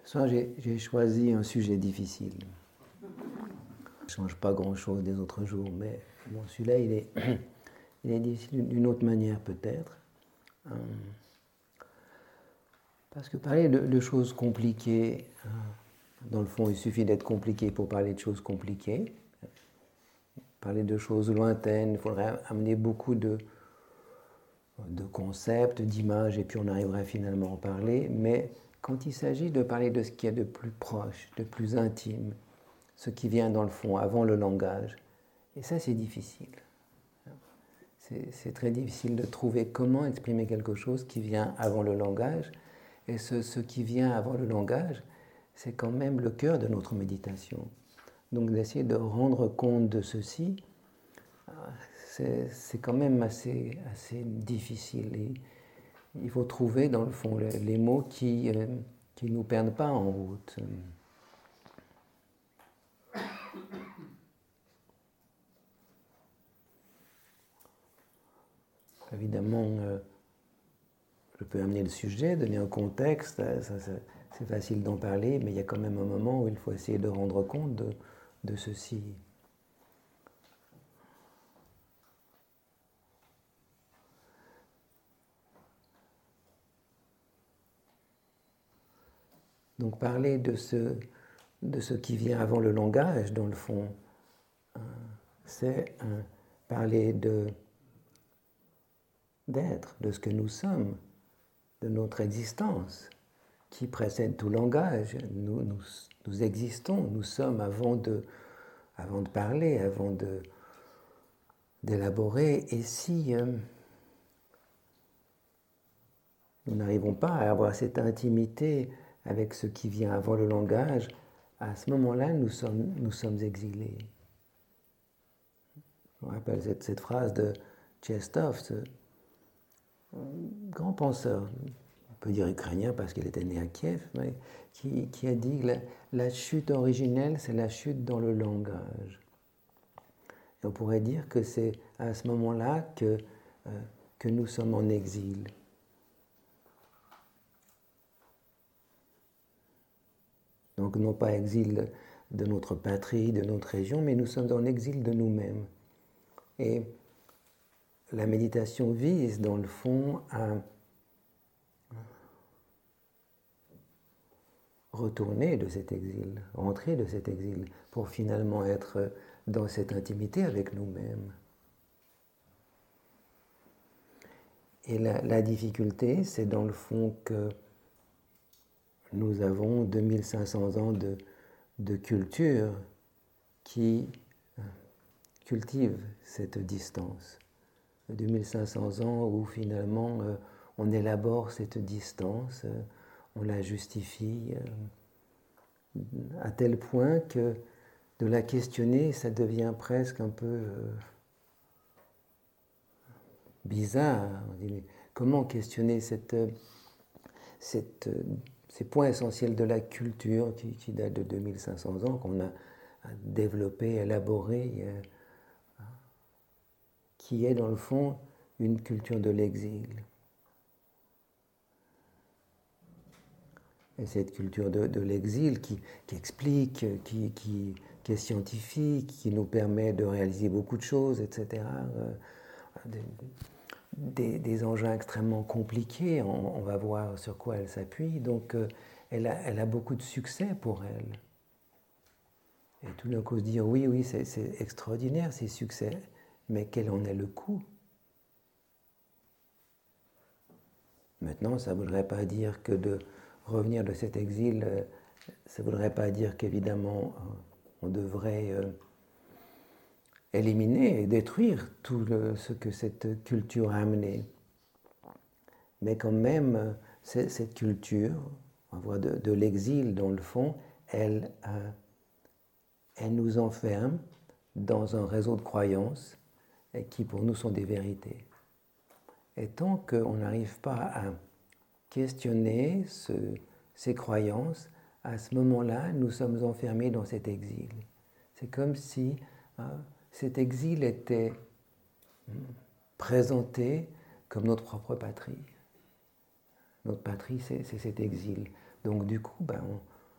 Ça, j'ai choisi un sujet difficile. Ça ne change pas grand-chose des autres jours, mais bon, celui-là, il est difficile d'une autre manière peut-être. Parce que parler de choses compliquées, dans le fond, il suffit d'être compliqué pour parler de choses compliquées. Parler de choses lointaines, il faudrait amener beaucoup de concepts, d'images, et puis on arriverait finalement à en parler. Mais quand il s'agit de parler de ce qui est de plus proche, de plus intime, ce qui vient dans le fond avant le langage, et ça c'est difficile. C'est très difficile de trouver comment exprimer quelque chose qui vient avant le langage. Et ce qui vient avant le langage, c'est quand même le cœur de notre méditation. Donc d'essayer de rendre compte de ceci, c'est quand même assez difficile. Et il faut trouver dans le fond les mots qui ne nous perdent pas en route. Évidemment, je peux amener le sujet, donner un contexte, c'est facile d'en parler, mais il y a quand même un moment où il faut essayer de rendre compte de ceci. Donc parler de ce qui vient avant le langage, dans le fond, c'est parler d'être, de ce que nous sommes, de notre existence, qui précède tout langage. Nous existons, nous sommes avant de parler, avant d'élaborer. Et si nous n'arrivons pas à avoir cette intimité avec ce qui vient avant le langage, à ce moment-là, nous sommes exilés. Je me rappelle cette phrase de Tchekhov, ce grand penseur, on peut dire ukrainien parce qu'il était né à Kiev, mais qui a dit que la chute originelle, c'est la chute dans le langage. Et on pourrait dire que c'est à ce moment-là que nous sommes en exil. Donc non pas exil de notre patrie, de notre région, mais nous sommes en exil de nous-mêmes. Et la méditation vise, dans le fond, à retourner de cet exil, rentrer de cet exil, pour finalement être dans cette intimité avec nous-mêmes. Et la difficulté, c'est dans le fond que nous avons 2500 ans de culture qui cultive cette distance. 2500 ans où finalement on élabore cette distance, on la justifie à tel point que de la questionner, ça devient presque un peu bizarre. On dit, mais comment questionner ces points essentiels de la culture qui datent de 2500 ans, qu'on a développé, élaboré, qui est dans le fond une culture de l'exil. Et cette culture de l'exil qui explique, qui est scientifique, qui nous permet de réaliser beaucoup de choses, etc. Des engins extrêmement compliqués, on va voir sur quoi elle s'appuie, donc elle a beaucoup de succès pour elle. Et tout d'un coup se dire oui, c'est extraordinaire ces succès, mais quel en est le coût? Maintenant, ça ne voudrait pas dire que de revenir de cet exil, ça ne voudrait pas dire qu'évidemment on devrait éliminer et détruire tout ce que cette culture a amené. Mais quand même, cette culture, on voit de l'exil dans le fond, elle nous enferme dans un réseau de croyances qui pour nous sont des vérités. Et tant qu'on n'arrive pas à questionner ces croyances, à ce moment-là, nous sommes enfermés dans cet exil. C'est comme si cet exil était présenté comme notre propre patrie. Notre patrie, c'est cet exil. Donc du coup,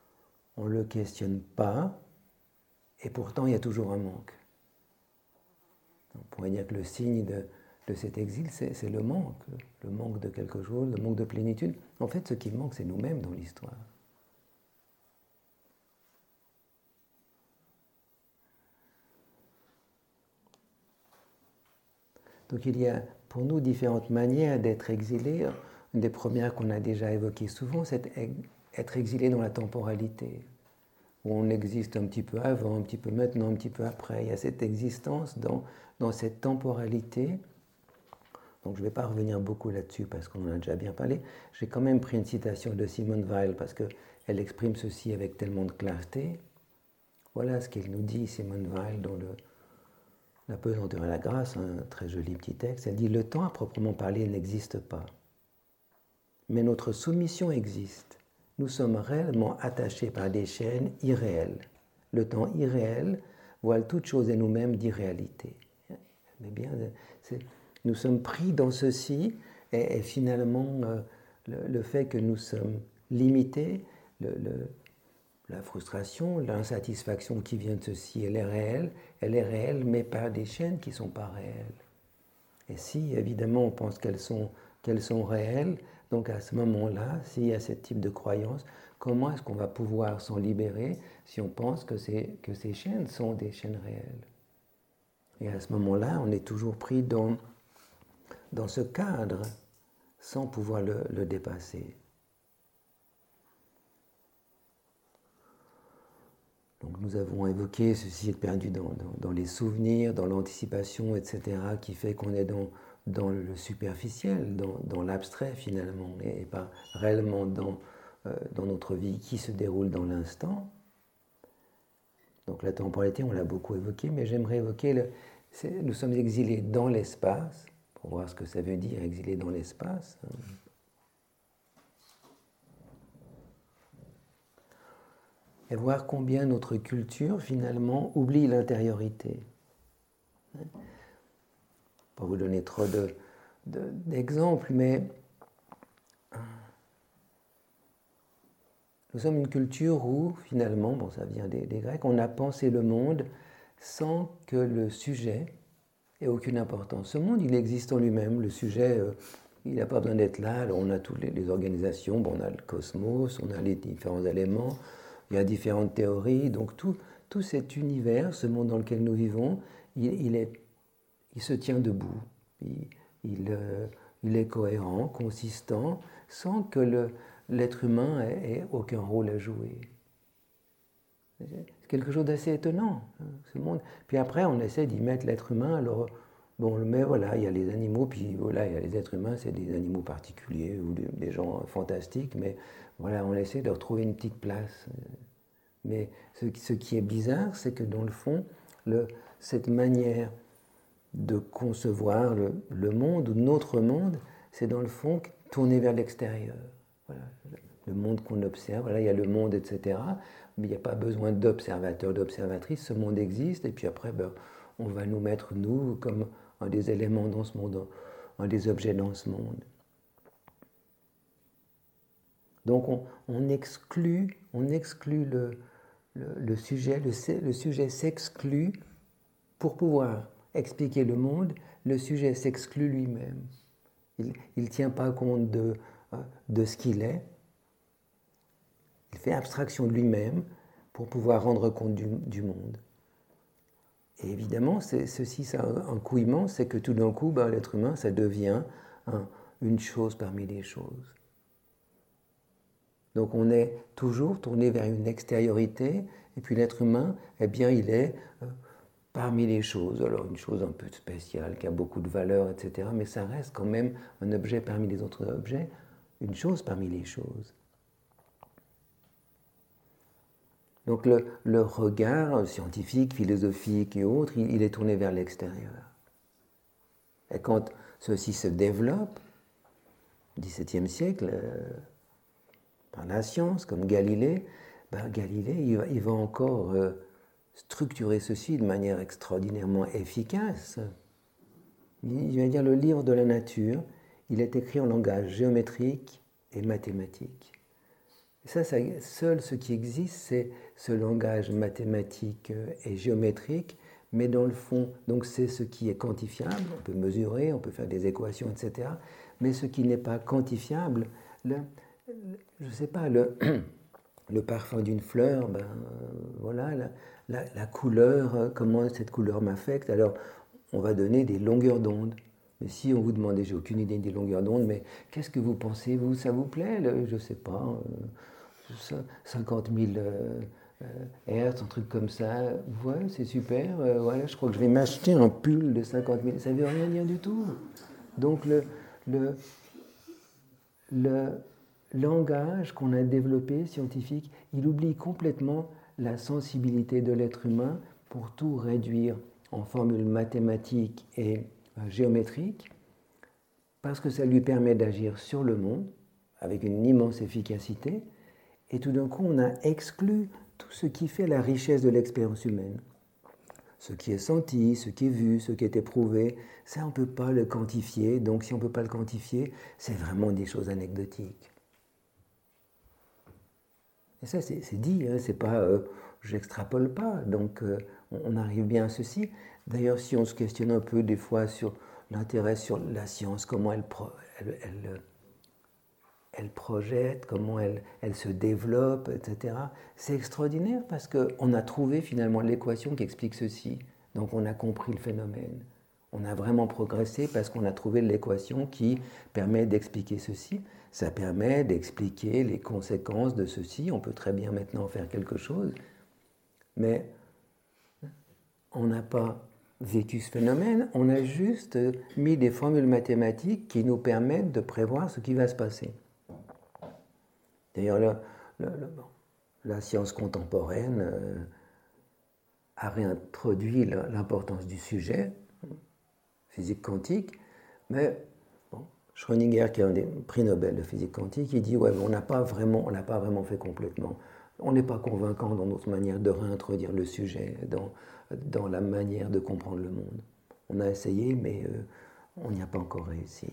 on ne le questionne pas, et pourtant il y a toujours un manque. On pourrait dire que le signe de cet exil, c'est le manque de quelque chose, le manque de plénitude. En fait, ce qui manque, c'est nous-mêmes dans l'histoire. Donc il y a pour nous différentes manières d'être exilés. Une des premières qu'on a déjà évoquées souvent, c'est être exilé dans la temporalité, où on existe un petit peu avant, un petit peu maintenant, un petit peu après. Il y a cette existence dans cette temporalité. Donc je ne vais pas revenir beaucoup là-dessus parce qu'on en a déjà bien parlé. J'ai quand même pris une citation de Simone Weil parce qu'elle exprime ceci avec tellement de clarté. Voilà ce qu'elle nous dit, Simone Weil, dans La pesanteur et la grâce, un très joli petit texte. Elle dit « Le temps à proprement parler n'existe pas, mais notre soumission existe. Nous sommes réellement attachés par des chaînes irréelles. Le temps irréel voile toute chose et nous-mêmes d'irréalité. » Mais bien, nous sommes pris dans ceci et finalement le fait que nous sommes limités, la frustration, l'insatisfaction qui vient de ceci, elle est réelle, mais par des chaînes qui ne sont pas réelles. Et si, évidemment, on pense qu'elles sont réelles, donc à ce moment-là, s'il y a ce type de croyance, comment est-ce qu'on va pouvoir s'en libérer si on pense que ces chaînes sont des chaînes réelles? Et à ce moment-là, on est toujours pris dans ce cadre sans pouvoir le dépasser. Donc nous avons évoqué ceci est perdu dans les souvenirs, dans l'anticipation, etc., qui fait qu'on est dans le superficiel, dans l'abstrait finalement, et pas réellement dans notre vie qui se déroule dans l'instant. Donc la temporalité, on l'a beaucoup évoqué, mais j'aimerais évoquer, nous sommes exilés dans l'espace, pour voir ce que ça veut dire, exilés dans l'espace. Et voir combien notre culture, finalement, oublie l'intériorité. Pas vous donner trop d'exemples, mais nous sommes une culture où, finalement, bon, ça vient des Grecs, on a pensé le monde sans que le sujet ait aucune importance. Ce monde, il existe en lui-même. Le sujet, il n'a pas besoin d'être là. Alors, on a toutes les organisations, bon, on a le cosmos, on a les différents éléments, il y a différentes théories. Donc, tout cet univers, ce monde dans lequel nous vivons, il se tient debout. Il est cohérent, consistant, sans que l'être humain ait aucun rôle à jouer. C'est quelque chose d'assez étonnant, ce monde. Puis après, on essaie d'y mettre l'être humain. Alors, bon, mais voilà, il y a les animaux, puis voilà, il y a les êtres humains, c'est des animaux particuliers ou des gens fantastiques, mais voilà, on essaie de retrouver une petite place. Mais ce qui est bizarre, c'est que dans le fond, cette manière de concevoir le monde ou notre monde, c'est dans le fond tourné vers l'extérieur. Voilà, le monde qu'on observe, voilà, il y a le monde, etc. Mais il n'y a pas besoin d'observateurs, d'observatrices, ce monde existe, et puis après, on va nous mettre, nous, comme un des éléments dans ce monde, un des objets dans ce monde. Donc on exclut le sujet, le sujet s'exclut pour pouvoir expliquer le monde, le sujet s'exclut lui-même. Il ne tient pas compte de ce qu'il est. Il fait abstraction de lui-même pour pouvoir rendre compte du monde. Et évidemment, ceci, ça a un coût immense, c'est que tout d'un coup, l'être humain, ça devient une chose parmi les choses. Donc on est toujours tourné vers une extériorité, et puis l'être humain, eh bien, il est parmi les choses. Alors une chose un peu spéciale, qui a beaucoup de valeur, etc., mais ça reste quand même un objet parmi les autres objets, une chose parmi les choses. Donc le regard scientifique, philosophique et autres, il est tourné vers l'extérieur. Et quand ceci se développe, au XVIIe siècle, par la science, comme Galilée, Galilée, il va encore structurer ceci de manière extraordinairement efficace. Il va dire le livre de la nature, il est écrit en langage géométrique et mathématique. Seul ce qui existe, c'est ce langage mathématique et géométrique, mais dans le fond, donc c'est ce qui est quantifiable, on peut mesurer, on peut faire des équations, etc. Mais ce qui n'est pas quantifiable, je ne sais pas, le parfum d'une fleur, ben, voilà, la couleur, comment cette couleur m'affecte. Alors, on va donner des longueurs d'onde. Mais si on vous demandait, j'ai aucune idée des longueurs d'onde, mais qu'est-ce que vous pensez, vous, ça vous plaît, je ne sais pas, 50 000 Hertz, un truc comme ça, ouais, c'est super, voilà, je crois que je vais m'acheter un pull de 50 000, ça ne veut rien dire du tout. Donc le, le langage qu'on a développé scientifique, il oublie complètement la sensibilité de l'être humain pour tout réduire en formules mathématiques et géométriques, parce que ça lui permet d'agir sur le monde avec une immense efficacité, et tout d'un coup on a exclu tout ce qui fait la richesse de l'expérience humaine. Ce qui est senti, ce qui est vu, ce qui est éprouvé, ça on ne peut pas le quantifier, donc si on ne peut pas le quantifier, c'est vraiment des choses anecdotiques. Et ça c'est dit, hein, c'est pas, j'extrapole pas, donc on arrive bien à ceci. D'ailleurs si on se questionne un peu des fois sur l'intérêt sur la science, comment elle projette, comment elle se développe, etc. C'est extraordinaire parce qu'on a trouvé finalement l'équation qui explique ceci. Donc on a compris le phénomène. On a vraiment progressé parce qu'on a trouvé l'équation qui permet d'expliquer ceci. Ça permet d'expliquer les conséquences de ceci. On peut très bien maintenant faire quelque chose. Mais on n'a pas vécu ce phénomène, on a juste mis des formules mathématiques qui nous permettent de prévoir ce qui va se passer. D'ailleurs, la science contemporaine a réintroduit l'importance du sujet, physique quantique, mais bon, Schrödinger, qui a un des prix Nobel de physique quantique, il dit ouais, on n'a pas vraiment fait complètement. On n'est pas convaincant dans notre manière de réintroduire le sujet dans la manière de comprendre le monde. On a essayé, mais on n'y a pas encore réussi.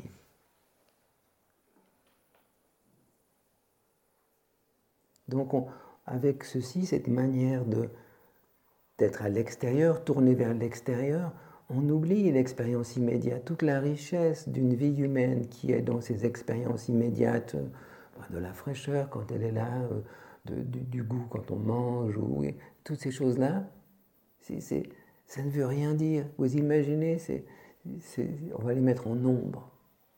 Donc, avec ceci, cette manière d'être à l'extérieur, tourné vers l'extérieur, on oublie l'expérience immédiate, toute la richesse d'une vie humaine qui est dans ces expériences immédiates, de la fraîcheur quand elle est là, du goût quand on mange, toutes ces choses-là, ça ne veut rien dire. Vous imaginez, on va les mettre en nombre.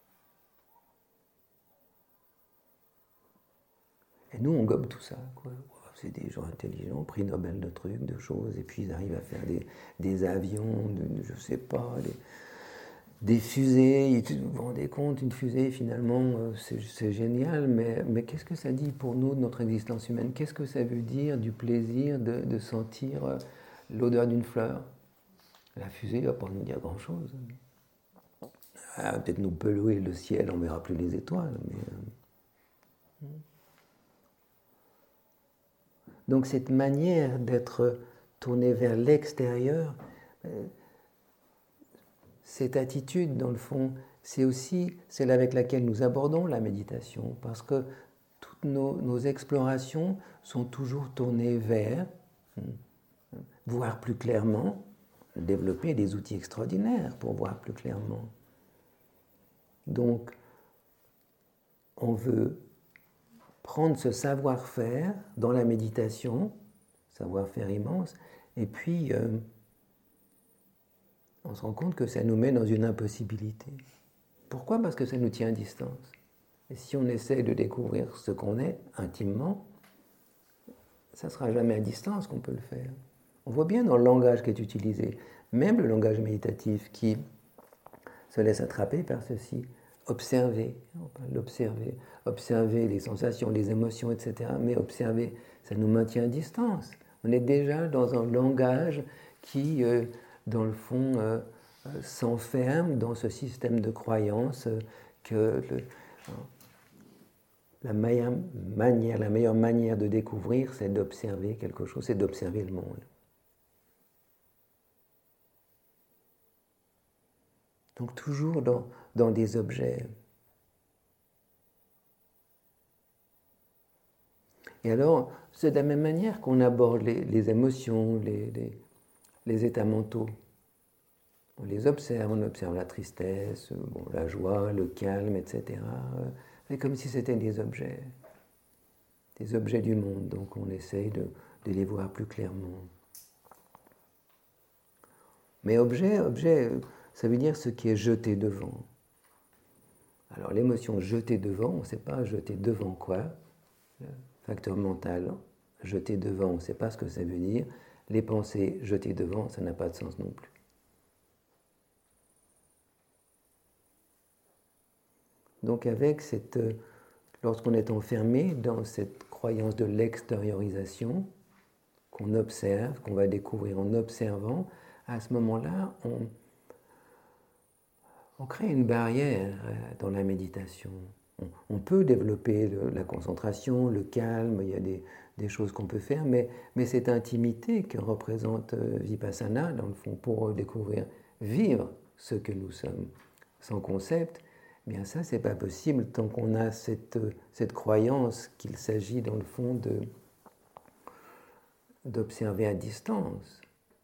Et nous, on gobe tout ça, quoi. C'est des gens intelligents, prix Nobel de trucs, de choses, et puis ils arrivent à faire des avions, je ne sais pas, des fusées. Vous vous rendez compte, une fusée, finalement, c'est génial, mais qu'est-ce que ça dit pour nous de notre existence humaine? Qu'est-ce que ça veut dire du plaisir de sentir l'odeur d'une fleur? La fusée ne va pas nous dire grand-chose. Peut-être nous pelouer le ciel, on ne verra plus les étoiles, mais... Donc cette manière d'être tourné vers l'extérieur, cette attitude, dans le fond, c'est aussi celle avec laquelle nous abordons la méditation, parce que toutes nos explorations sont toujours tournées vers voir plus clairement, développer des outils extraordinaires pour voir plus clairement. Donc, on veut prendre ce savoir-faire dans la méditation, savoir-faire immense, et puis on se rend compte que ça nous met dans une impossibilité. Pourquoi? Parce que ça nous tient à distance. Et si on essaie de découvrir ce qu'on est intimement, ça ne sera jamais à distance qu'on peut le faire. On voit bien dans le langage qui est utilisé, même le langage méditatif qui se laisse attraper par ceci. Observer, on parle d'observer, observer les sensations, les émotions, etc. Mais observer, ça nous maintient à distance. On est déjà dans un langage qui, dans le fond, s'enferme dans ce système de croyance que la meilleure manière de découvrir, c'est d'observer quelque chose, c'est d'observer le monde. Donc toujours dans des objets. Et alors, c'est de la même manière qu'on aborde les émotions, les états mentaux. On les observe, on observe la tristesse, bon, la joie, le calme, etc. C'est comme si c'était des objets du monde, donc on essaye de les voir plus clairement. Mais objet, ça veut dire ce qui est jeté devant. Alors l'émotion jetée devant, on ne sait pas jeter devant quoi. Le facteur mental, jeter devant, on ne sait pas ce que ça veut dire. Les pensées jetées devant, ça n'a pas de sens non plus. Donc lorsqu'on est enfermé dans cette croyance de l'extériorisation, qu'on observe, qu'on va découvrir en observant, à ce moment-là, on crée une barrière dans la méditation. On peut développer la concentration, le calme, il y a des choses qu'on peut faire, mais cette intimité que représente Vipassana, dans le fond, pour découvrir, vivre ce que nous sommes, sans concept, eh bien ça, c'est pas possible tant qu'on a cette croyance qu'il s'agit, dans le fond, d'observer à distance.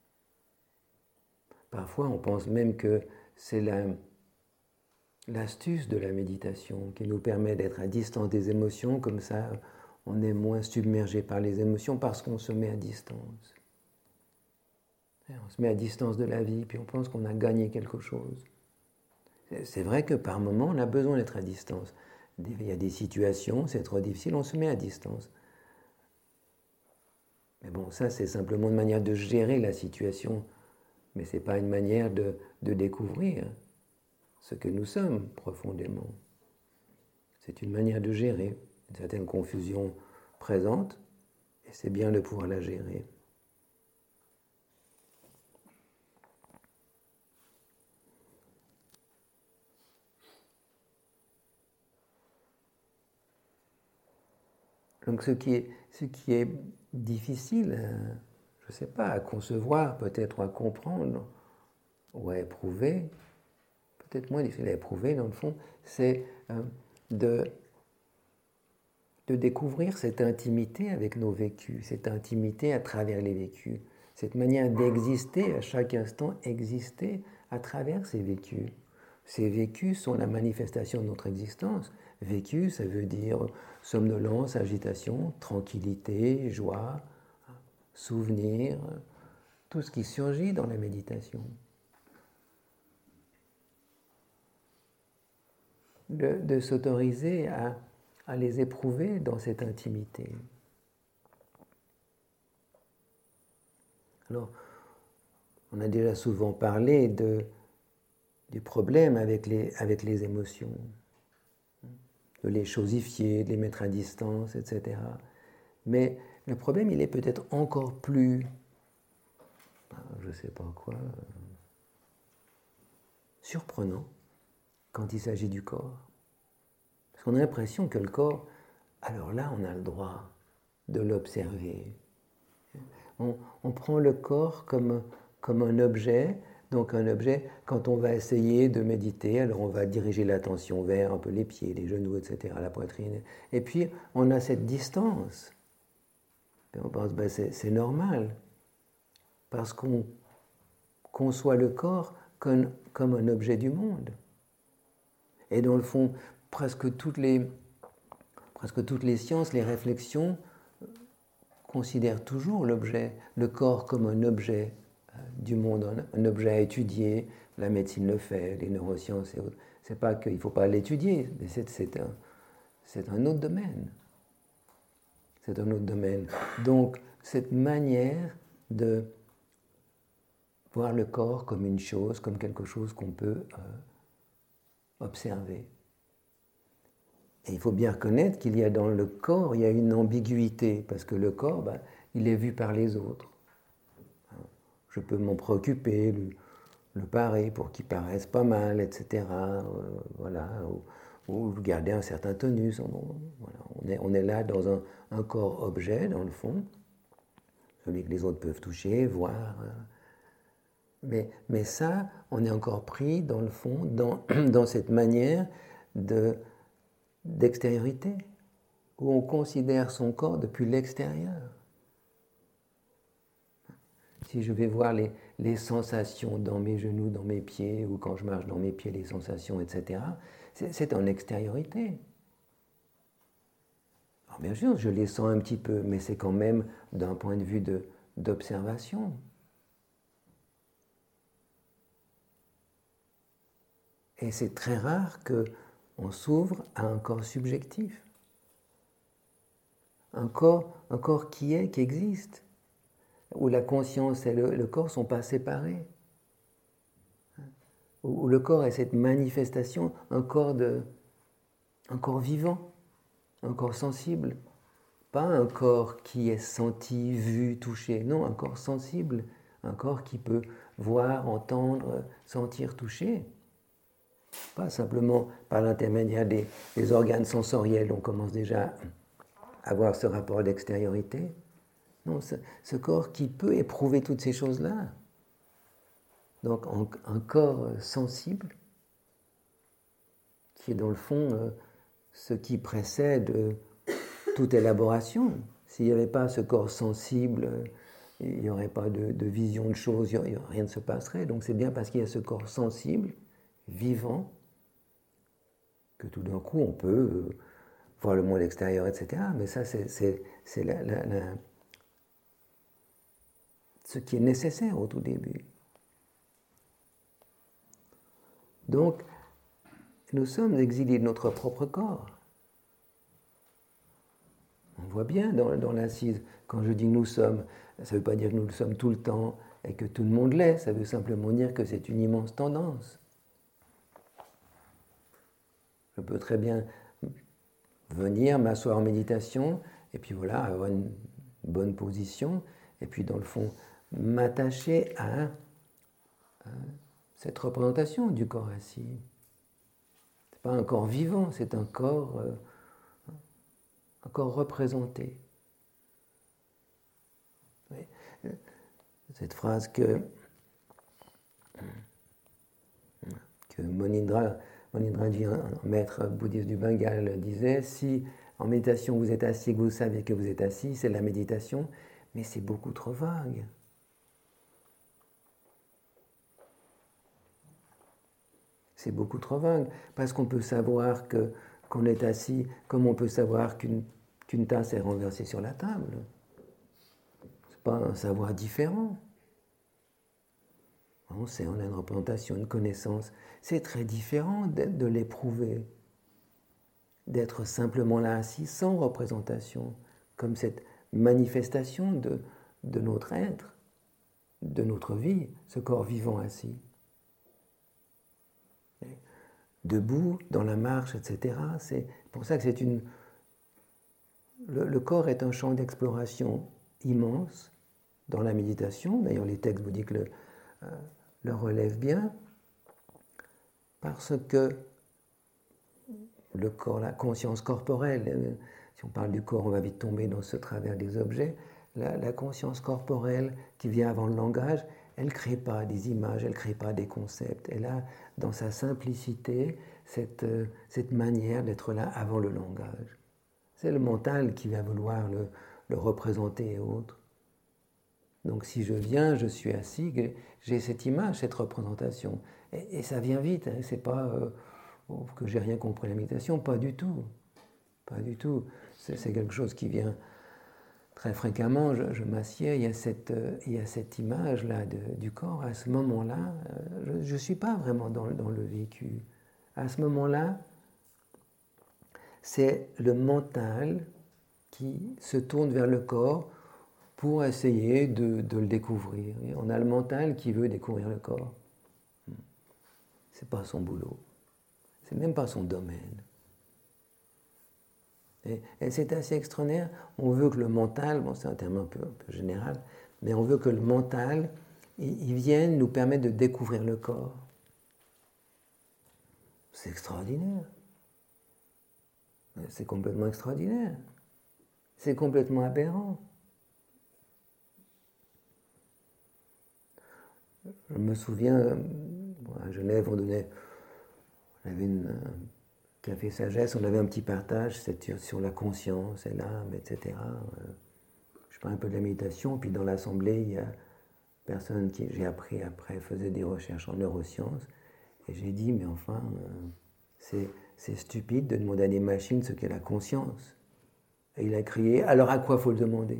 Parfois, on pense même que c'est l'astuce de la méditation qui nous permet d'être à distance des émotions, comme ça on est moins submergé par les émotions parce qu'on se met à distance. On se met à distance de la vie, puis on pense qu'on a gagné quelque chose. C'est vrai que par moments on a besoin d'être à distance. Il y a des situations, c'est trop difficile, on se met à distance. Mais bon, ça c'est simplement une manière de gérer la situation, mais ce n'est pas une manière de découvrir ce que nous sommes profondément. C'est une manière de gérer une certaine confusion présente, et c'est bien de pouvoir la gérer. Donc ce qui est difficile, je ne sais pas, à concevoir, peut-être à comprendre, ou à éprouver, peut-être moins difficile à éprouver dans le fond, c'est de découvrir cette intimité avec nos vécus, cette intimité à travers les vécus, cette manière d'exister à chaque instant, exister à travers ces vécus. Ces vécus sont la manifestation de notre existence. Vécu, ça veut dire somnolence, agitation, tranquillité, joie, souvenir, tout ce qui surgit dans la méditation. De s'autoriser à les éprouver dans cette intimité. Alors, on a déjà souvent parlé du problème avec les émotions, de les chosifier, de les mettre à distance, etc. Mais le problème, il est peut-être encore plus, je ne sais pas quoi, surprenant quand il s'agit du corps. Parce qu'on a l'impression que le corps, alors là, on a le droit de l'observer. On prend le corps comme un objet. Donc un objet, quand on va essayer de méditer, alors on va diriger l'attention vers un peu les pieds, les genoux, etc., la poitrine. Et puis on a cette distance. Et on pense, ben c'est normal, parce qu'on conçoit le corps comme un objet du monde. Et dans le fond, presque toutes les sciences, les réflexions considèrent toujours le corps comme un objet du monde, un objet à étudier. La médecine le fait, les neurosciences et autres. C'est pas qu'il ne faut pas l'étudier, mais c'est un autre domaine. C'est un autre domaine. Donc, cette manière de voir le corps comme une chose, comme quelque chose qu'on peut observer. Et il faut bien reconnaître qu'il y a dans le corps, il y a une ambiguïté, parce que le corps, il est vu par les autres. Je peux m'en préoccuper, le parer pour qu'il paraisse pas mal, etc. Voilà, ou garder un certain tonus. Voilà, on est là dans un corps objet, dans le fond, celui que les autres peuvent toucher, voir. Mais ça, on est encore pris, dans le fond, dans cette manière d'extériorité. où on considère son corps depuis l'extérieur. Si je vais voir les sensations dans mes genoux, dans mes pieds, ou quand je marche dans mes pieds, les sensations, etc., c'est en extériorité. Alors bien sûr, je les sens un petit peu, mais c'est quand même d'un point de vue d'observation. Et c'est très rare qu'on s'ouvre à un corps subjectif. Un corps qui existe, où la conscience et le corps ne sont pas séparés. Où le corps est cette manifestation, un corps vivant, un corps sensible. Pas un corps qui est senti, vu, touché. Non, un corps sensible, un corps qui peut voir, entendre, sentir, toucher. Pas simplement par l'intermédiaire des organes sensoriels, on commence déjà à avoir ce rapport d'extériorité. Non, ce corps qui peut éprouver toutes ces choses-là. Donc un corps sensible, qui est dans le fond ce qui précède toute élaboration. S'il n'y avait pas ce corps sensible, il n'y aurait pas de vision de choses, rien ne se passerait. Donc c'est bien parce qu'il y a ce corps sensible, vivant, que tout d'un coup on peut voir le monde extérieur, etc. Mais ça, c'est ce qui est nécessaire au tout début. Donc, nous sommes exilés de notre propre corps. On voit bien dans l'assise, quand je dis nous sommes, ça ne veut pas dire que nous le sommes tout le temps et que tout le monde l'est, ça veut simplement dire que c'est une immense tendance. Je peux très bien venir, m'asseoir en méditation, et puis voilà, avoir une bonne position, et puis dans le fond, m'attacher à cette représentation du corps assis. Ce n'est pas un corps vivant, c'est un corps représenté. Cette phrase que Monindraji, un maître bouddhiste du Bengale, disait, si en méditation vous êtes assis, que vous savez que vous êtes assis, c'est la méditation, mais c'est beaucoup trop vague. C'est beaucoup trop vague, parce qu'on peut savoir qu'on est assis, comme on peut savoir qu'une tasse est renversée sur la table. Ce n'est pas un savoir différent. On a une représentation, une connaissance. C'est très différent de l'éprouver, d'être simplement là assis sans représentation, comme cette manifestation de notre être, de notre vie, ce corps vivant assis. Debout, dans la marche, etc. C'est pour ça que le corps est un champ d'exploration immense dans la méditation. D'ailleurs, les textes bouddhiques le relèvent bien, parce que le corps, la conscience corporelle, si on parle du corps, on va vite tomber dans ce travers des objets, la conscience corporelle qui vient avant le langage, elle ne crée pas des images, elle ne crée pas des concepts. Elle a, dans sa simplicité, cette manière d'être là avant le langage. C'est le mental qui va vouloir le représenter et autres. Donc si je viens, je suis assis, j'ai cette image, cette représentation. Et ça vient vite, hein, c'est pas que j'ai rien compris à la méditation, pas du tout. Pas du tout. C'est quelque chose qui vient très fréquemment. Je m'assieds, il y a cette image-là du corps. À ce moment-là, je ne suis pas vraiment dans le vécu. À ce moment-là, c'est le mental qui se tourne vers le corps pour essayer de le découvrir. Et on a le mental qui veut découvrir le corps. C'est pas son boulot. C'est même pas son domaine. Et c'est assez extraordinaire. On veut que le mental, bon c'est un terme un peu général, mais on veut que le mental, il vienne nous permettre de découvrir le corps. C'est extraordinaire. C'est complètement extraordinaire. C'est complètement aberrant. Je me souviens, à Genève, on avait Café Sagesse, on avait un petit partage sur la conscience et l'âme, etc. Je parle un peu de la méditation, puis dans l'assemblée, il y a personne qui, j'ai appris après, faisait des recherches en neurosciences, et j'ai dit, mais enfin, c'est stupide de demander à des machines ce qu'est la conscience. Et il a crié, alors à quoi faut le demander?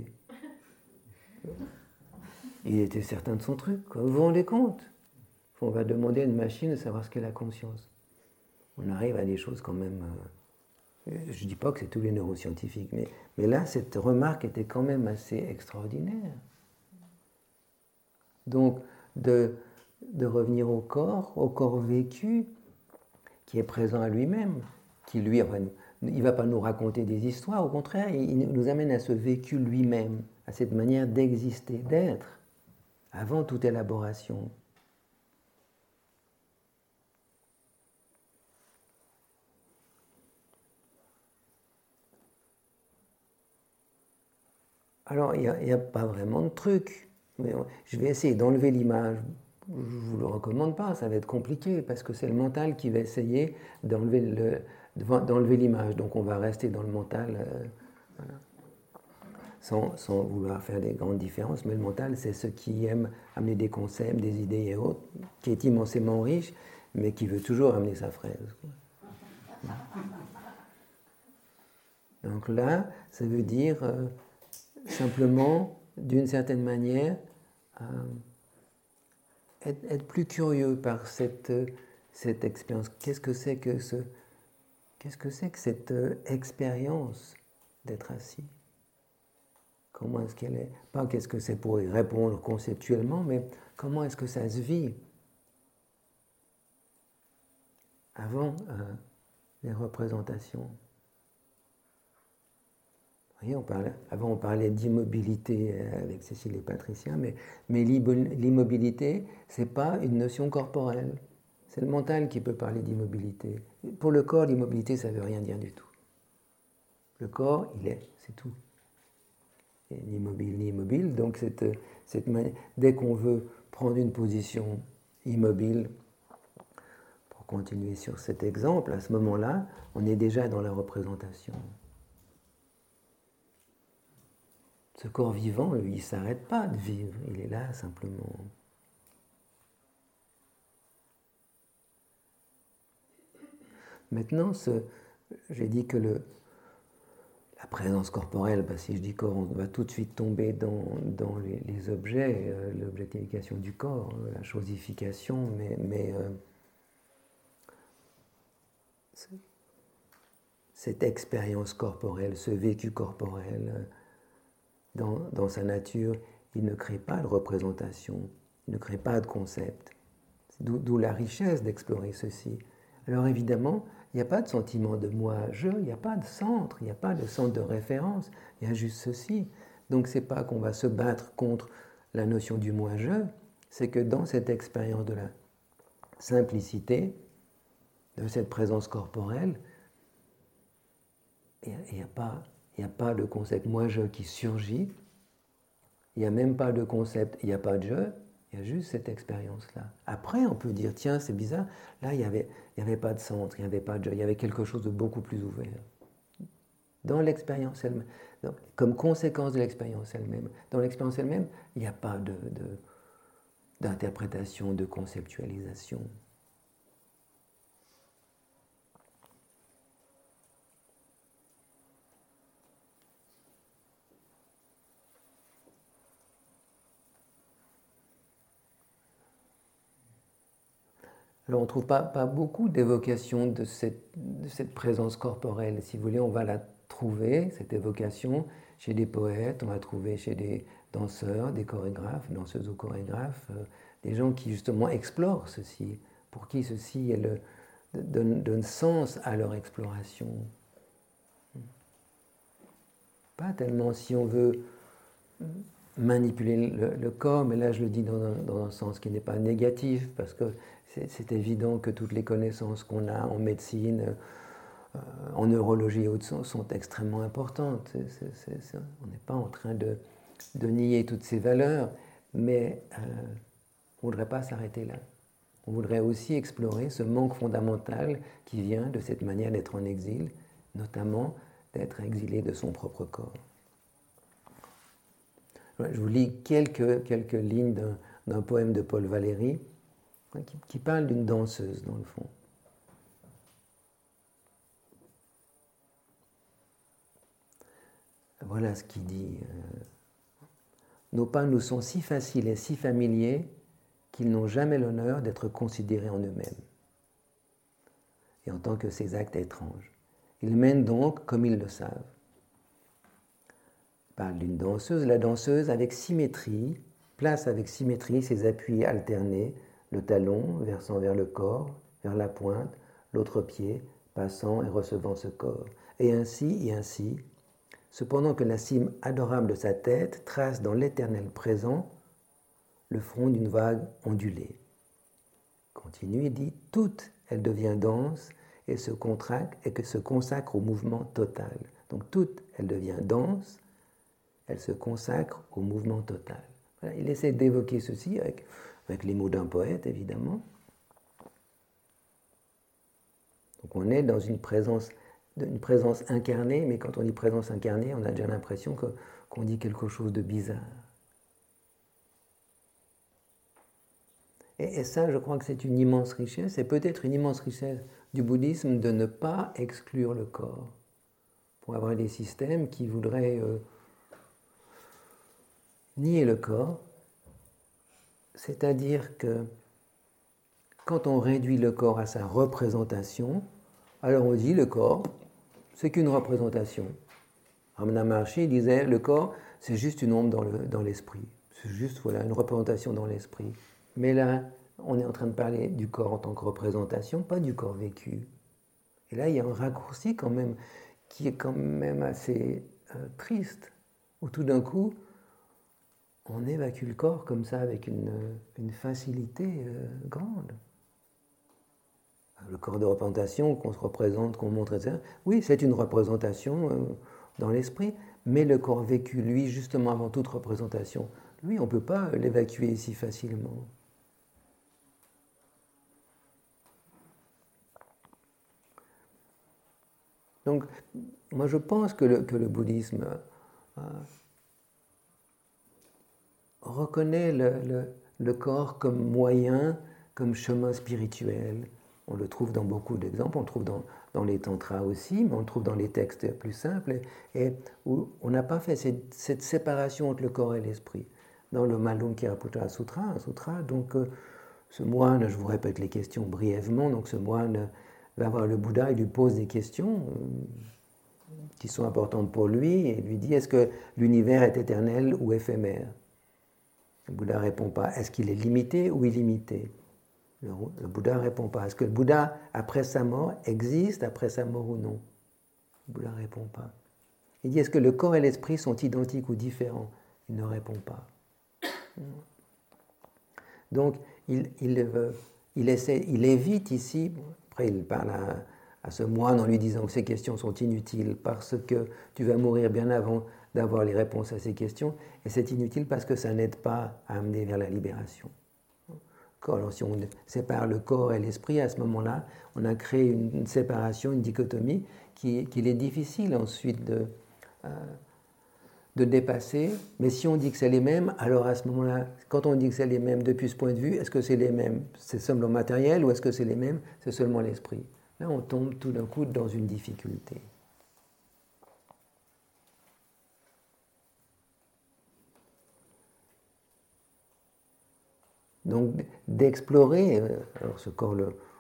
Il était certain de son truc, quoi. Vous vous rendez compte? On va demander à une machine de savoir ce qu'est la conscience. On arrive à des choses quand même... je ne dis pas que c'est tous les neuroscientifiques, mais là, cette remarque était quand même assez extraordinaire. Donc, de revenir au corps vécu, qui est présent à lui-même, qui lui, enfin, il ne va pas nous raconter des histoires, au contraire, il nous amène à ce vécu lui-même, à cette manière d'exister, d'être, avant toute élaboration. Alors, il n'y a pas vraiment de truc. Mais je vais essayer d'enlever l'image. Je ne vous le recommande pas, ça va être compliqué, parce que c'est le mental qui va essayer d'enlever l'image. Donc on va rester dans le mental, voilà, sans vouloir faire des grandes différences. Mais le mental, c'est ce qui aime amener des concepts, des idées et autres, qui est immensément riche, mais qui veut toujours amener sa fraise, quoi. Donc là, ça veut dire... simplement, d'une certaine manière, être plus curieux par cette expérience. Qu'est-ce que c'est que cette expérience d'être assis? Comment est-ce qu'elle est? Pas qu'est-ce que c'est pour y répondre conceptuellement, mais comment est-ce que ça se vit avant les représentations? Avant on parlait d'immobilité avec Cécile et Patricia, mais l'immobilité, ce n'est pas une notion corporelle. C'est le mental qui peut parler d'immobilité. Pour le corps, l'immobilité, ça ne veut rien dire du tout. Le corps, il est, c'est tout. Ni immobile, ni immobile. Donc dès qu'on veut prendre une position immobile, pour continuer sur cet exemple, à ce moment-là, on est déjà dans la représentation. Ce corps vivant, lui, il ne s'arrête pas de vivre, il est là simplement. Maintenant, j'ai dit que la présence corporelle, si je dis corps, on va tout de suite tomber dans les objets, l'objectification du corps, la chosification, mais cette expérience corporelle, ce vécu corporel, dans sa nature, il ne crée pas de représentation, il ne crée pas de concept. D'où la richesse d'explorer ceci. Alors évidemment, il n'y a pas de sentiment de moi-je, il n'y a pas de centre, il n'y a pas de centre de référence, il y a juste ceci. Donc c'est pas qu'on va se battre contre la notion du moi-je, c'est que dans cette expérience de la simplicité, de cette présence corporelle, il n'y a pas de concept moi-je qui surgit, il n'y a même pas de concept, il n'y a pas de je, il y a juste cette expérience-là. Après, on peut dire, tiens, c'est bizarre, là, il n'y avait pas de centre, il n'y avait pas de je, il y avait quelque chose de beaucoup plus ouvert. Dans l'expérience elle-même, comme conséquence de l'expérience elle-même, dans l'expérience elle-même, il n'y a pas d'interprétation, de conceptualisation. Alors on ne trouve pas beaucoup d'évocation de cette présence corporelle. Si vous voulez, on va la trouver, cette évocation, chez des poètes, on va trouver chez des danseurs, des chorégraphes, danseuses ou chorégraphes, des gens qui justement explorent ceci, pour qui ceci donne sens à leur exploration. Pas tellement si on veut manipuler le corps, mais là je le dis dans un sens qui n'est pas négatif, parce que c'est évident que toutes les connaissances qu'on a en médecine, en neurologie et autres sont extrêmement importantes. On n'est pas en train de nier toutes ces valeurs, mais on ne voudrait pas s'arrêter là. on voudrait aussi explorer ce manque fondamental qui vient de cette manière d'être en exil, notamment d'être exilé de son propre corps. Je vous lis quelques lignes d'un poème de Paul Valéry qui parle d'une danseuse, dans le fond. Voilà ce qu'il dit. Nos pas nous sont si faciles et si familiers qu'ils n'ont jamais l'honneur d'être considérés en eux-mêmes et en tant que ces actes étranges. Ils mènent donc comme ils le savent. Il parle d'une danseuse. La danseuse avec symétrie, place avec symétrie ses appuis alternés, le talon versant vers le corps, vers la pointe, l'autre pied passant et recevant ce corps. Et ainsi, cependant que la cime adorable de sa tête trace dans l'éternel présent le front d'une vague ondulée. Continue, il dit, toute elle devient dense et se contracte et que se consacre au mouvement total. Donc toute elle devient dense, elle se consacre au mouvement total. Voilà, il essaie d'évoquer ceci avec les mots d'un poète, évidemment. Donc on est dans une présence incarnée, mais quand on dit présence incarnée, on a déjà l'impression qu'on dit quelque chose de bizarre. Et ça, je crois que c'est une immense richesse, c'est peut-être une immense richesse du bouddhisme de ne pas exclure le corps, pour avoir des systèmes qui voudraient nier le corps, c'est-à-dire que quand on réduit le corps à sa représentation, alors on dit le corps, c'est qu'une représentation. Ramana Maharshi disait le corps, c'est juste une ombre dans l'esprit, c'est juste une représentation dans l'esprit. Mais là, on est en train de parler du corps en tant que représentation, pas du corps vécu. Et là, il y a un raccourci quand même qui est quand même assez triste, où tout d'un coup, on évacue le corps comme ça avec une facilité grande. Le corps de représentation qu'on se représente, qu'on montre, etc. Oui, c'est une représentation dans l'esprit, mais le corps vécu, lui, justement avant toute représentation, lui, on ne peut pas l'évacuer si facilement. Donc, moi je pense que le bouddhisme reconnaît le corps comme moyen, comme chemin spirituel. On le trouve dans beaucoup d'exemples, on le trouve dans les tantras aussi, mais on le trouve dans les textes plus simples, et où on n'a pas fait cette séparation entre le corps et l'esprit. Dans le Malunkyaraputra Sutra, donc ce moine, je vous répète les questions brièvement, donc ce moine va voir le Bouddha, il lui pose des questions qui sont importantes pour lui, et lui dit, est-ce que l'univers est éternel ou éphémère? Le Bouddha ne répond pas. Est-ce qu'il est limité ou illimité? Le Bouddha ne répond pas. Est-ce que le Bouddha, après sa mort, existe après sa mort ou non? Le Bouddha ne répond pas. Il dit, est-ce que le corps et l'esprit sont identiques ou différents? Il ne répond pas. Donc, il évite ici, après il parle à ce moine en lui disant que ces questions sont inutiles parce que tu vas mourir bien avant d'avoir les réponses à ces questions, et c'est inutile parce que ça n'aide pas à amener vers la libération. Alors, si on sépare le corps et l'esprit, à ce moment-là, on a créé une séparation, une dichotomie qu'il est difficile ensuite de dépasser. Mais si on dit que c'est les mêmes, alors à ce moment-là, quand on dit que c'est les mêmes depuis ce point de vue, est-ce que c'est les mêmes? C'est seulement matériel ou est-ce que c'est les mêmes? C'est seulement l'esprit. Là, on tombe tout d'un coup dans une difficulté. Donc, d'explorer, alors ce corps,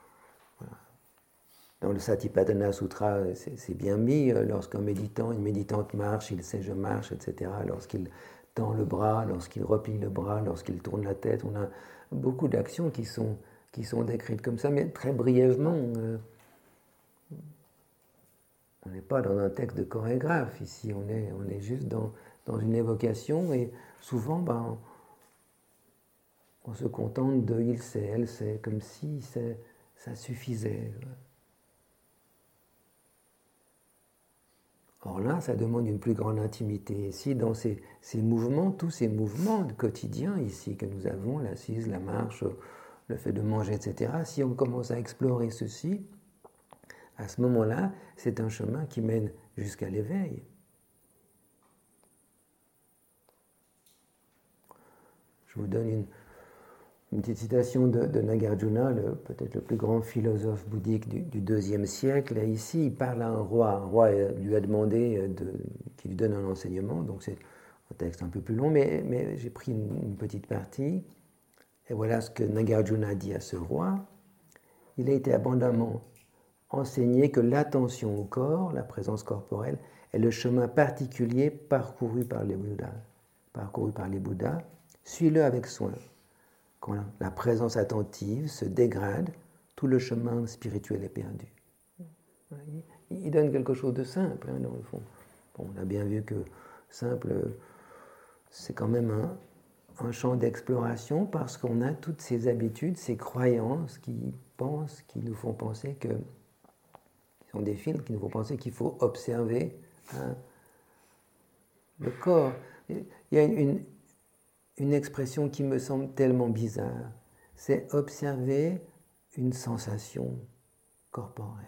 dans le Satipatthana Sutra, c'est bien mis, lorsqu'un méditant, une méditante marche, il sait je marche, etc. Lorsqu'il tend le bras, lorsqu'il replie le bras, lorsqu'il tourne la tête, on a beaucoup d'actions qui sont décrites comme ça, mais très brièvement. On n'est pas dans un texte de chorégraphe ici, on est juste dans une évocation, et souvent, on se contente de il sait, elle sait, comme si ça suffisait. Or là, ça demande une plus grande intimité. Ici, dans ces mouvements, tous ces mouvements quotidiens ici que nous avons, l'assise, la marche, le fait de manger, etc., si on commence à explorer ceci, à ce moment-là, c'est un chemin qui mène jusqu'à l'éveil. Je vous donne une petite citation de Nagarjuna, peut-être le plus grand philosophe bouddhique du IIe siècle. Et ici, il parle à un roi. Un roi lui a demandé qu'il lui donne un enseignement, donc c'est un texte un peu plus long, mais j'ai pris une petite partie. Et voilà ce que Nagarjuna dit à ce roi. Il a été abondamment enseigné que l'attention au corps, la présence corporelle, est le chemin particulier parcouru par les Bouddhas. Suis-le avec soin. Quand la présence attentive se dégrade, tout le chemin spirituel est perdu. Il donne quelque chose de simple, dans le fond. Bon, on a bien vu que simple, c'est quand même un champ d'exploration parce qu'on a toutes ces habitudes, ces croyances qui nous font penser qui sont des films qui nous font penser qu'il faut observer le corps. Il y a une expression qui me semble tellement bizarre, c'est observer une sensation corporelle.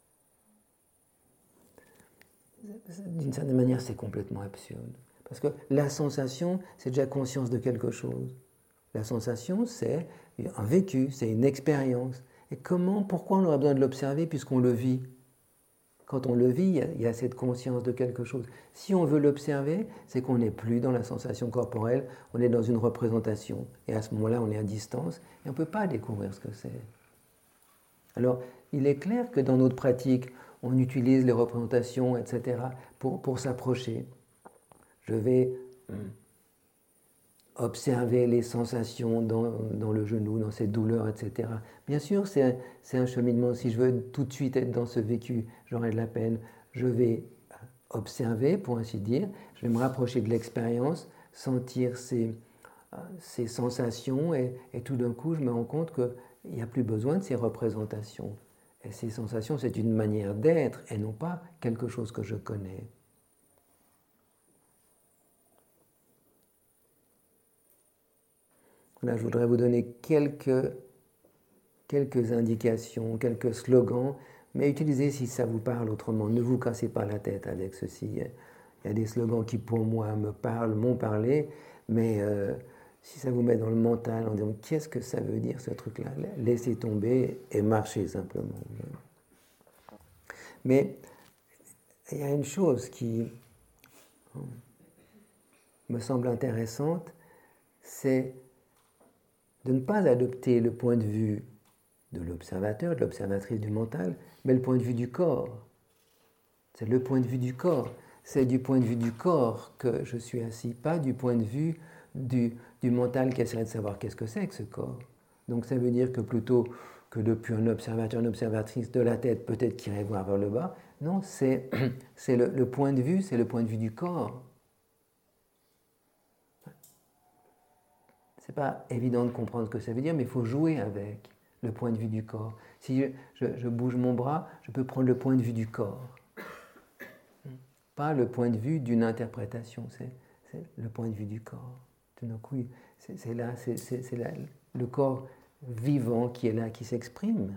D'une certaine manière, c'est complètement absurde. Parce que la sensation, c'est déjà conscience de quelque chose. La sensation, c'est un vécu, c'est une expérience. Et pourquoi on aurait besoin de l'observer puisqu'on le vit ? Quand on le vit, il y a cette conscience de quelque chose. Si on veut l'observer, c'est qu'on n'est plus dans la sensation corporelle, on est dans une représentation. Et à ce moment-là, on est à distance et on ne peut pas découvrir ce que c'est. Alors, il est clair que dans notre pratique, on utilise les représentations, etc., pour s'approcher. Je vais observer les sensations dans le genou, dans cette douleur, etc. Bien sûr, c'est un cheminement. Si je veux tout de suite être dans ce vécu, j'aurai de la peine. Je vais observer, pour ainsi dire. Je vais me rapprocher de l'expérience, sentir ces sensations, et tout d'un coup, je me rends compte qu'il n'y a plus besoin de ces représentations. Et ces sensations, c'est une manière d'être, et non pas quelque chose que je connais. Là, je voudrais vous donner quelques indications, quelques slogans, mais utilisez si ça vous parle autrement. Ne vous cassez pas la tête avec ceci. Il y a des slogans qui, pour moi, m'ont parlé, mais si ça vous met dans le mental en disant qu'est-ce que ça veut dire ce truc-là, laissez tomber et marchez simplement. Mais il y a une chose qui me semble intéressante, c'est de ne pas adopter le point de vue de l'observateur, de l'observatrice du mental, mais le point de vue du corps. C'est le point de vue du corps. C'est du point de vue du corps que je suis assis, pas du point de vue du mental qui essaierait de savoir qu'est-ce que c'est que ce corps. Donc ça veut dire que plutôt que depuis un observateur, une observatrice de la tête, peut-être qui irait voir vers le bas, non, c'est le point de vue, c'est le point de vue du corps. C'est pas évident de comprendre ce que ça veut dire, mais il faut jouer avec le point de vue du corps. Si je bouge mon bras, je peux prendre le point de vue du corps. Pas le point de vue d'une interprétation, c'est le point de vue du corps. Tout d'un coup, c'est là, le corps vivant qui est là, qui s'exprime.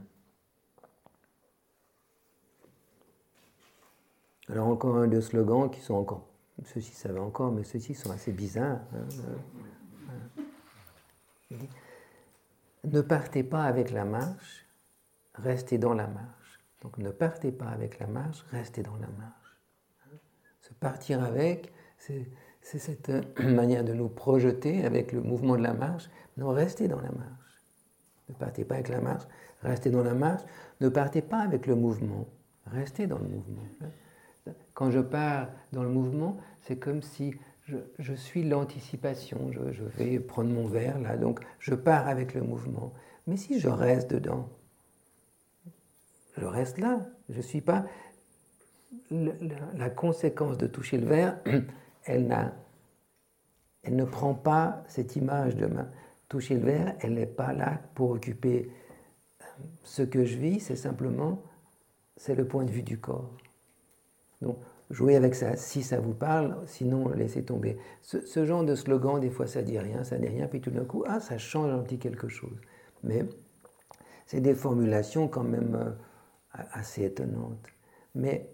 Alors encore un de slogans qui sont encore, ceux-ci ça va encore, mais ceux-ci sont assez bizarres. Ne partez pas avec la marche, restez dans la marche. Donc ne partez pas avec la marche, restez dans la marche. Se partir avec, c'est cette manière de nous projeter avec le mouvement de la marche. Non, restez dans la marche. Ne partez pas avec la marche, restez dans la marche. Ne partez pas avec le mouvement, restez dans le mouvement. Quand je pars dans le mouvement, c'est comme si je suis l'anticipation, je vais prendre mon verre là, donc je pars avec le mouvement. Mais si je reste dedans, je reste là, je ne suis pas... La conséquence de toucher le verre, elle ne prend pas cette image de toucher le verre, elle n'est pas là pour occuper ce que je vis, c'est le point de vue du corps. Donc, jouez avec ça, si ça vous parle, sinon laissez tomber. Ce genre de slogan, des fois ça dit rien, puis tout d'un coup, ça change un petit quelque chose. Mais c'est des formulations quand même assez étonnantes. Mais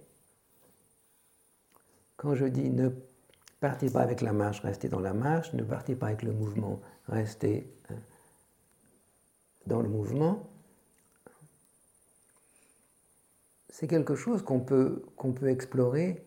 quand je dis ne partez pas avec la marche, restez dans la marche, ne partez pas avec le mouvement, restez dans le mouvement, c'est quelque chose qu'on peut explorer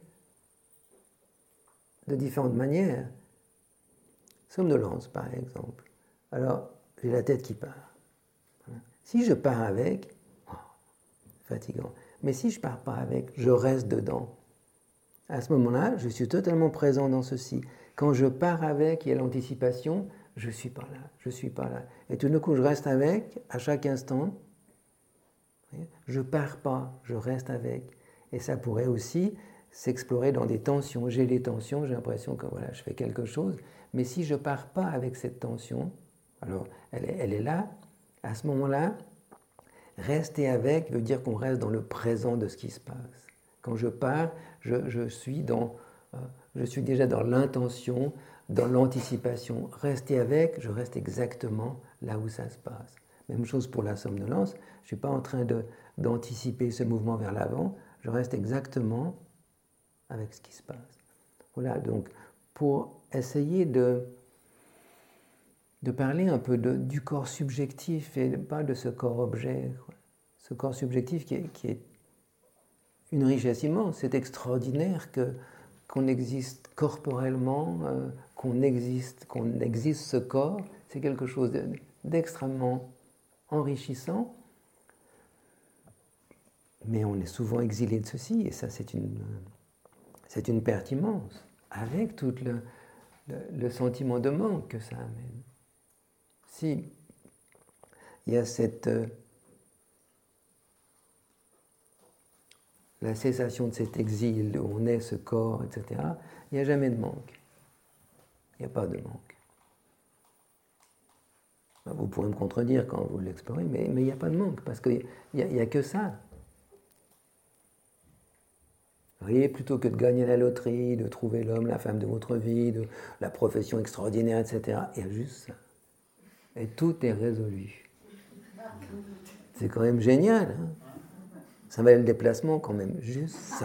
de différentes manières. Somnolence, par exemple. Alors, j'ai la tête qui part. Si je pars avec, fatigant. Mais si je ne pars pas avec, je reste dedans. À ce moment-là, je suis totalement présent dans ceci. Quand je pars avec, il y a l'anticipation, je suis pas là, je suis pas là. Et tout d'un coup, je reste avec, à chaque instant. Je pars pas, je reste avec. Et ça pourrait aussi s'explorer dans des tensions. J'ai les tensions, j'ai l'impression que voilà, je fais quelque chose. Mais si je pars pas avec cette tension, alors elle est là, à ce moment-là, rester avec veut dire qu'on reste dans le présent de ce qui se passe. Quand je pars, je suis déjà dans l'intention, dans l'anticipation. Rester avec, je reste exactement là où ça se passe. Même chose pour la somnolence, je ne suis pas en train d'anticiper ce mouvement vers l'avant, je reste exactement avec ce qui se passe. Voilà, donc pour essayer de parler un peu du corps subjectif et pas de ce corps-objet. Ce corps subjectif qui est une richesse immense, c'est extraordinaire qu'on existe corporellement, qu'on existe ce corps, c'est quelque chose d'extrêmement enrichissant, mais on est souvent exilé de ceci, et ça c'est une perte immense, avec tout le sentiment de manque que ça amène. Si il y a la cessation de cet exil où on est ce corps, etc., il n'y a jamais de manque. Il n'y a pas de manque. Vous pourrez me contredire quand vous l'explorez, mais il n'y a pas de manque, parce qu'il n'y a que ça. Vous voyez, plutôt que de gagner la loterie, de trouver l'homme, la femme de votre vie, de la profession extraordinaire, etc., il y a juste ça. Et tout est résolu. C'est quand même génial. Hein, ça valait le déplacement quand même, juste ça.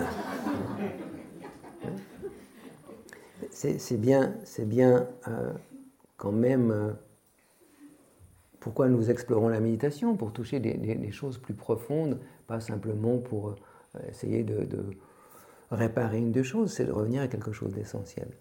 C'est bien quand même pourquoi nous explorons la méditation, pour toucher des choses plus profondes, pas simplement pour essayer de réparer une des choses, c'est de revenir à quelque chose d'essentiel.